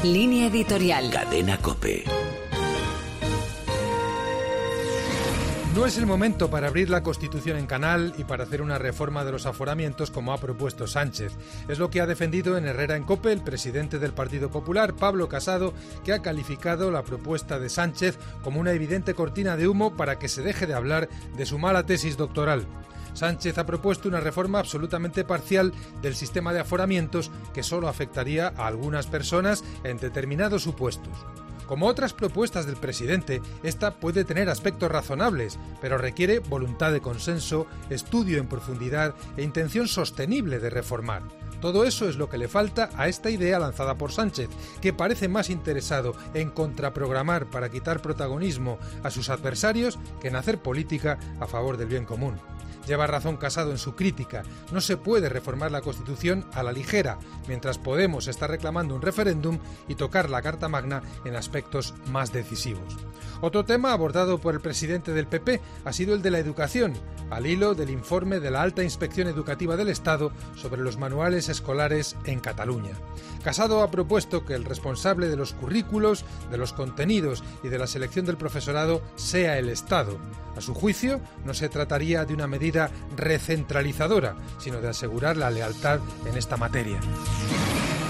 Línea editorial. Cadena COPE. No es el momento para abrir la Constitución en canal y para hacer una reforma de los aforamientos como ha propuesto Sánchez. Es lo que ha defendido en Herrera en COPE el presidente del Partido Popular, Pablo Casado, que ha calificado la propuesta de Sánchez como una evidente cortina de humo para que se deje de hablar de su mala tesis doctoral. Sánchez ha propuesto una reforma absolutamente parcial del sistema de aforamientos que solo afectaría a algunas personas en determinados supuestos. Como otras propuestas del presidente, esta puede tener aspectos razonables, pero requiere voluntad de consenso, estudio en profundidad e intención sostenible de reformar. Todo eso es lo que le falta a esta idea lanzada por Sánchez, que parece más interesado en contraprogramar para quitar protagonismo a sus adversarios que en hacer política a favor del bien común. Lleva razón Casado en su crítica. No se puede reformar la Constitución a la ligera, mientras Podemos está reclamando un referéndum y tocar la Carta Magna en aspectos más decisivos. Otro tema abordado por el presidente del PP ha sido el de la educación, al hilo del informe de la Alta Inspección Educativa del Estado sobre los manuales escolares en Cataluña. Casado ha propuesto que el responsable de los currículos, de los contenidos y de la selección del profesorado sea el Estado. A su juicio, no se trataría de una medida recentralizadora, sino de asegurar la lealtad en esta materia.